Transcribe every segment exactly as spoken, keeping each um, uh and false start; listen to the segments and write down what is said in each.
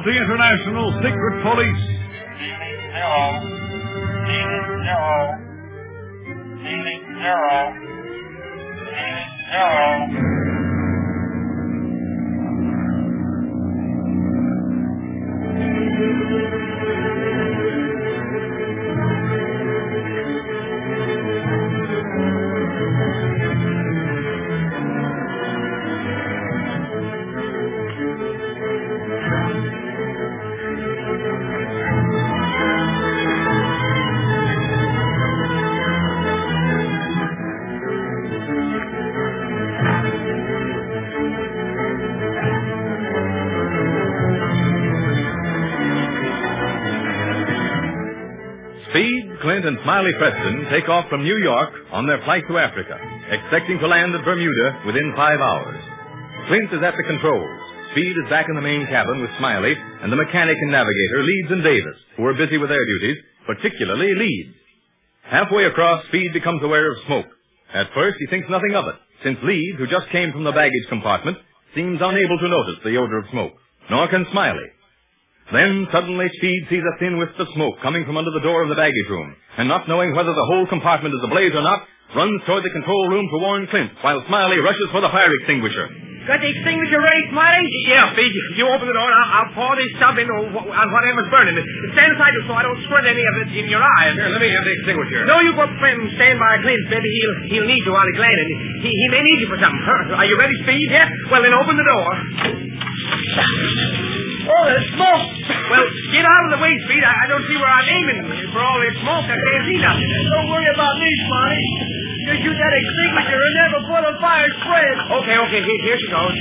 the International Secret Police. Zero. Zero. Zero. Zero. Speed, Clint, and Smiley Preston take off from New York on their flight to Africa, expecting to land at Bermuda within five hours. Clint is at the controls. Speed is back in the main cabin with Smiley and the mechanic and navigator, Leeds and Davis, who are busy with their duties, particularly Leeds. Halfway across, Speed becomes aware of smoke. At first, he thinks nothing of it, since Leeds, who just came from the baggage compartment, seems unable to notice the odor of smoke. Nor can Smiley. Then, suddenly, Speed sees a thin wisp of smoke coming from under the door of the baggage room, and not knowing whether the whole compartment is ablaze or not, runs toward the control room to warn Clint, while Smiley rushes for the fire extinguisher. Got the extinguisher ready, Smiley? Yeah, Speed. You open the door, and I'll, I'll pour this stuff in on whatever's burning. Stand aside so I don't squirt any of it in your eyes. Here, let me have the extinguisher. No, you go up and stand by Clint. Maybe he'll, he'll need you while he's landing. He, he may need you for something. Are you ready, Speed? Yeah. Well, then open the door. Oh, there's smoke. Well, get out of the way, Speed. I, I don't see where I'm aiming. For all this smoke, I can't see nothing. Don't worry about me, Smiley. Just use that extinguisher and then before the fire spreads. Okay, okay. Here, here she goes.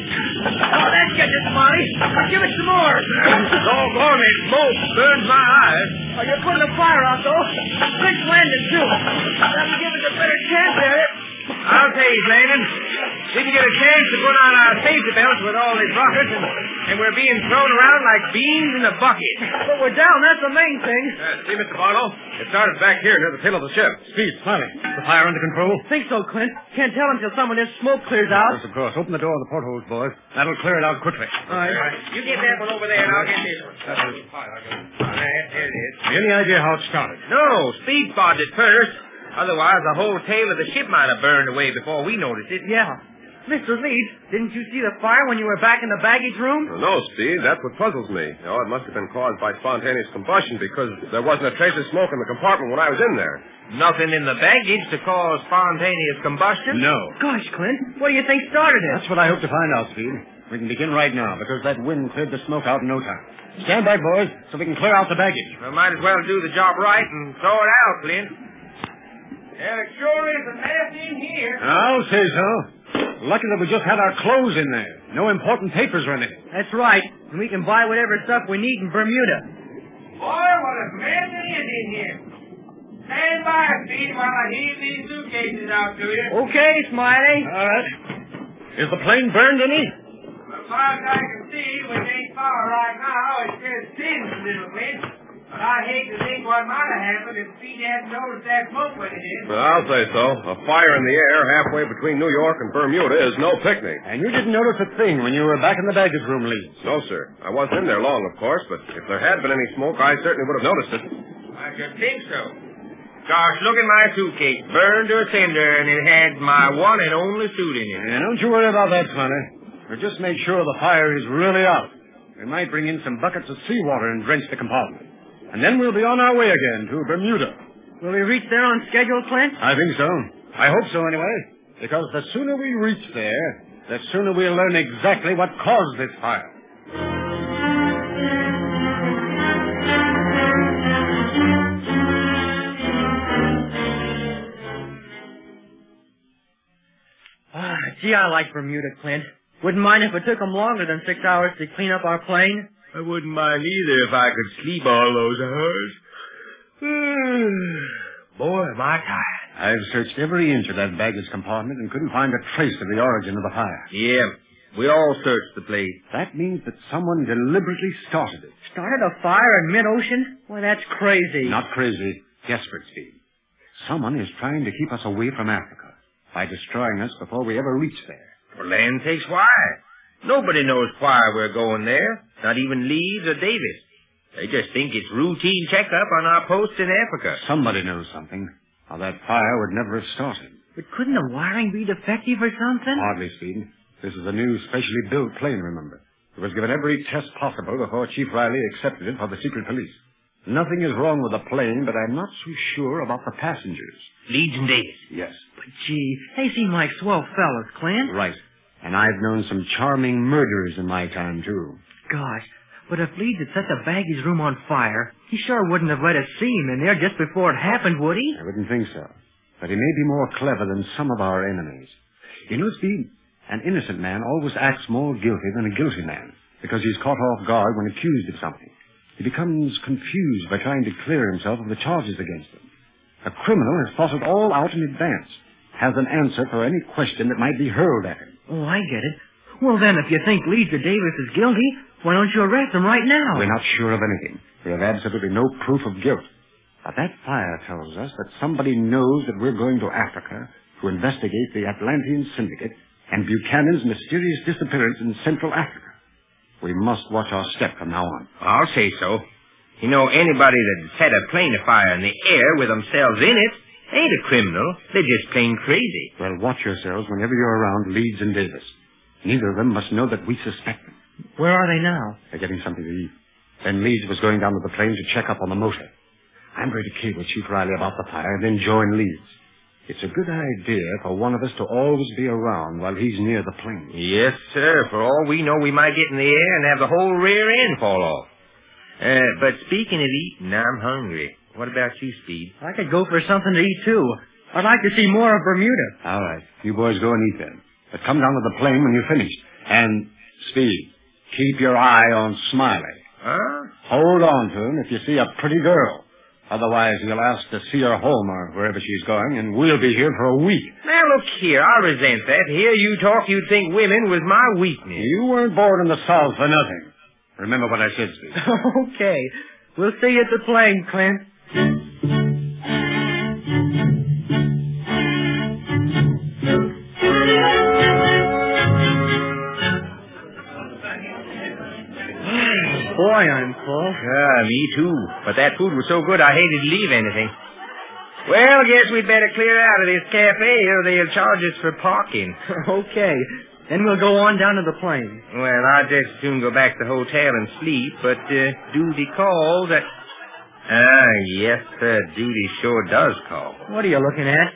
Oh, that's good, Smiley. Give it some more. Doggone it. Smoke burns my eyes. Oh, you're putting the fire out, though. Quick landing, too. That'll give us a better chance at it. I'll tell you, Landon. Didn't get a chance to put on our safety belts with all these rockets, and, and we're being thrown around like beans in a bucket. But we're down. That's the main thing. Uh, see, Mister Barlow? It started back here near the tail of the ship. Speed, Smiley. The fire under control? Think so, Clint. Can't tell until some of this smoke clears out. Yes, of course. Open the door of the portholes, boys. That'll clear it out quickly. All right. All right. You get that one over there, and I'll get this one. There, there it is. Any idea how it started? No, Speed spotted it first. Otherwise, the whole tail of the ship might have burned away before we noticed it. Yeah. Mister Leeds, didn't you see the fire when you were back in the baggage room? Well, no, Speed. That's what puzzles me. You know, it must have been caused by spontaneous combustion because there wasn't a trace of smoke in the compartment when I was in there. Nothing in the baggage to cause spontaneous combustion? No. Gosh, Clint, what do you think started it? That's what I hope to find out, Speed. We can begin right now because that wind cleared the smoke out in no time. Stand back, boys, so we can clear out the baggage. We might as well do the job right and throw it out, Clint. There sure is a mess in here. I'll say so. Lucky that we just had our clothes in there. No important papers or anything. That's right. And we can buy whatever stuff we need in Bermuda. Boy, what a mess it is in here. Stand by, Speed, while I heave these suitcases out to you. Okay, Smiley. All right. Is the plane burned any? As far as I can see, with ain't fire right now, it's just singed a little bit. But I hate to think what might have happened if Speed hadn't noticed that smoke when it did. Well, I'll say so. A fire in the air halfway between New York and Bermuda is no picnic. And you didn't notice a thing when you were back in the baggage room, Leeds? No, sir. I wasn't in there long, of course, but if there had been any smoke, I certainly would have noticed it. I should think so. Gosh, look at my suitcase. Burned to a cinder, and it had my one and only suit in it. Yeah, don't you worry about that, Sonny. We'll just make sure the fire is really out. We might bring in some buckets of seawater and drench the compartment. And then we'll be on our way again to Bermuda. Will we reach there on schedule, Clint? I think so. I hope so, anyway. Because the sooner we reach there, the sooner we'll learn exactly what caused this fire. Ah, gee, I like Bermuda, Clint. Wouldn't mind if it took them longer than six hours to clean up our plane. I wouldn't mind either if I could sleep all those hours. Boy, am I tired. I've searched every inch of that baggage compartment and couldn't find a trace of the origin of the fire. Yeah, we all searched the place. That means that someone deliberately started it. Started a fire in mid-ocean? Why, that's crazy. Not crazy. Desperate, Speed. Someone is trying to keep us away from Africa by destroying us before we ever reach there. Well, land takes why? Nobody knows why we're going there, not even Leeds or Davis. They just think it's routine checkup on our post in Africa. Somebody knows something. Or that fire would never have started. But couldn't the wiring be defective or something? Hardly, Speed. This is a new, specially built plane, remember. It was given every test possible before Chief Riley accepted it for the secret police. Nothing is wrong with the plane, but I'm not so sure about the passengers. Leeds and Davis? Yes. But, gee, they seem like swell fellas, Clint. Right. And I've known some charming murderers in my time, too. Gosh, but if Leeds had set the Baggies' room on fire, he sure wouldn't have let us see him in there just before it happened, would he? I wouldn't think so. But he may be more clever than some of our enemies. You know, Speed, an innocent man always acts more guilty than a guilty man, because he's caught off guard when accused of something. He becomes confused by trying to clear himself of the charges against him. A criminal has thought it all out in advance, has an answer for any question that might be hurled at him. Oh, I get it. Well, then, if you think Leeds or Davis is guilty, why don't you arrest him right now? We're not sure of anything. We have absolutely no proof of guilt. But that fire tells us that somebody knows that we're going to Africa to investigate the Atlantean Syndicate and Buchanan's mysterious disappearance in Central Africa. We must watch our step from now on. I'll say so. You know, anybody that set a plane afire in the air with themselves in it ain't a criminal. They're just plain crazy. Well, watch yourselves whenever you're around Leeds and Davis. Neither of them must know that we suspect them. Where are they now? They're getting something to eat. Then Leeds was going down to the plane to check up on the motor. I'm going to cable Chief Riley about the fire and then join Leeds. It's a good idea for one of us to always be around while he's near the plane. Yes, sir. For all we know, we might get in the air and have the whole rear end fall off. Uh, but speaking of eating, I'm hungry. What about you, Speed? I could go for something to eat, too. I'd like to see more of Bermuda. All right. You boys go and eat then. But come down to the plane when you're finished. And, Speed, keep your eye on Smiley. Huh? Hold on to him if you see a pretty girl. Otherwise, he'll ask to see her home or wherever she's going, and we'll be here for a week. Now, look here. I resent that. Hear you talk, you'd think women was my weakness. You weren't born in the South for nothing. Remember what I said, Steve. Okay. We'll see you at the plane, Clint. Boy, I'm full. Ah, me too. But that food was so good I hated to leave anything. Well, I guess we'd better clear out of this cafe or they'll charge us for parking. Okay. Then we'll go on down to the plane. Well, I'd just soon go back to the hotel and sleep, but uh, duty calls at... Ah, yes, sir. Duty sure does call. What are you looking at?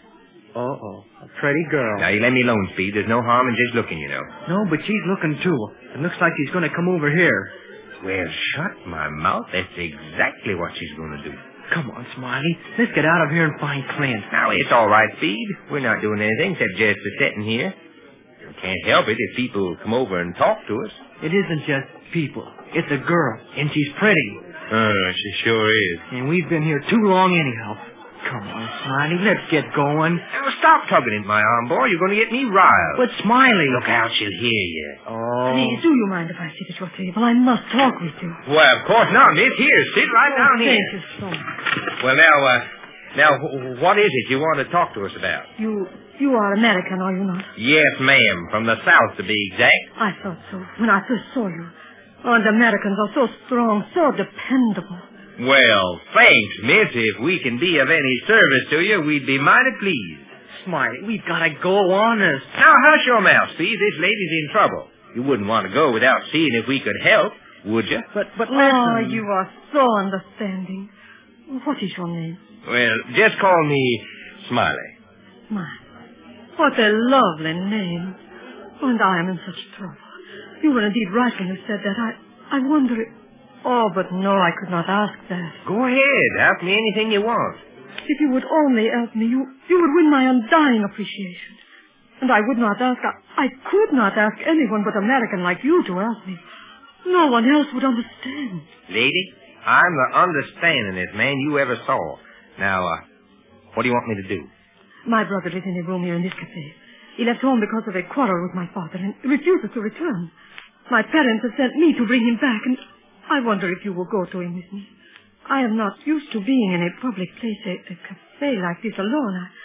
Uh-oh. A pretty girl. Now, you let me alone, Speed. There's no harm in just looking, you know. No, but she's looking, too. It looks like she's going to come over here. Well, shut my mouth. That's exactly what she's going to do. Come on, Smiley. Let's get out of here and find Clint. Now, it's all right, Speed. We're not doing anything except just sitting here. We can't help it if people come over and talk to us. It isn't just people. It's a girl, and she's pretty. Uh, she sure is. And we've been here too long anyhow. Come on, Smiley, let's get going. Now, stop tugging at my arm, boy. You're going to get me riled. But Smiley... Look out, she'll hear you. Oh. Please, do you mind if I sit at your table? I must talk with you. Well, of course not, miss. Here, sit right oh, down here. Thank you so much. Well, now, uh, now, what is it you want to talk to us about? You, you are American, are you not? Yes, ma'am. From the South, to be exact. I thought so when I first saw you. Oh, and Americans are so strong, so dependable. Well, thanks, miss. If we can be of any service to you, we'd be mighty pleased. Smiley, we've got to go honest. Now, hush your mouth, Speed. This lady's in trouble. You wouldn't want to go without seeing if we could help, would you? But, but listen. Oh, you are so understanding. What is your name? Well, just call me Smiley. My, what a lovely name. Oh, and I am in such trouble. You were indeed right when you said that. I, I wonder if... Oh, but no, I could not ask that. Go ahead. Ask me anything you want. If you would only help me, you, you would win my undying appreciation. And I would not ask, I, I could not ask anyone but American like you to help me. No one else would understand. Lady, I'm the understandingest man you ever saw. Now, uh, what do you want me to do? My brother is in a room here in this cafe. He left home because of a quarrel with my father and refuses to return. My parents have sent me to bring him back, and I wonder if you will go to him with me. I am not used to being in a public place, a, a cafe like this alone.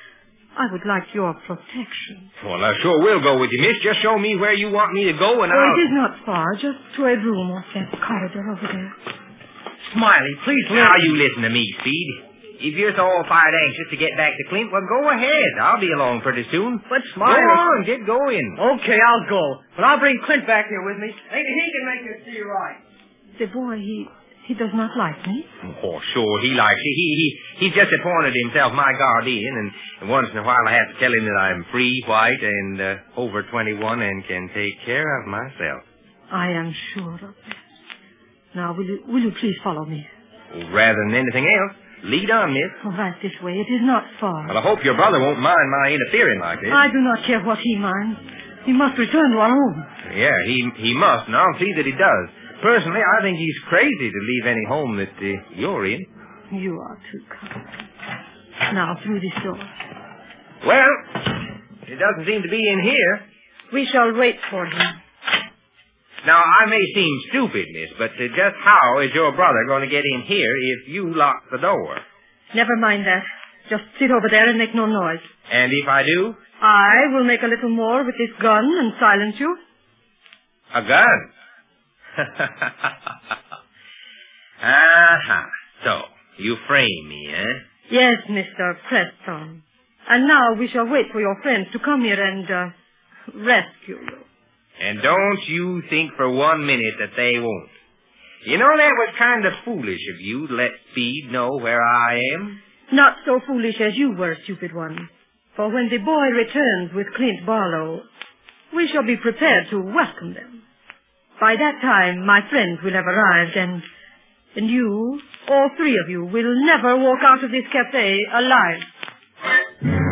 I would like your protection. Well, I sure will go with you, miss. Just show me where you want me to go and Oh, I'll... it is not far. Just to a room off that corridor over there. Smiley, please Now listen. you listen to me, Speed. If you're so all fired anxious to get back to Clint, well, go ahead. I'll be along pretty soon. But Go Smiley... on, get going. Okay, I'll go. But I'll bring Clint back here with me. Maybe he can make you see right. The boy, he he does not like me. Oh, sure, he likes you. He, he, he's just appointed himself my guardian, and, and once in a while I have to tell him that I'm free, white, and uh, over twenty-one and can take care of myself. I am sure of that. Now, will you, will you please follow me? Rather than anything else, lead on, miss. Oh, right this way. It is not far. Well, I hope your brother won't mind my interfering like this. I do not care what he minds. He must return to our home. Yeah, he he must, and I'll see that he does. Personally, I think he's crazy to leave any home that uh, you're in. You are too kind. Now, through this door. Well, it doesn't seem to be in here. We shall wait for him. Now, I may seem stupid, miss, but uh, just how is your brother going to get in here if you lock the door? Never mind that. Just sit over there and make no noise. And if I do? I will make a little more with this gun and silence you. A gun? Aha. So, you frame me, eh? Yes, Mister Preston. And now we shall wait for your friends to come here and uh, rescue you. And don't you think for one minute that they won't. You know, that was kind of foolish of you to let Speed know where I am. Not so foolish as you were, stupid one. For when the boy returns with Clint Barlow, we shall be prepared to welcome them. By that time, my friends will have arrived, and and you, all three of you, will never walk out of this cafe alive.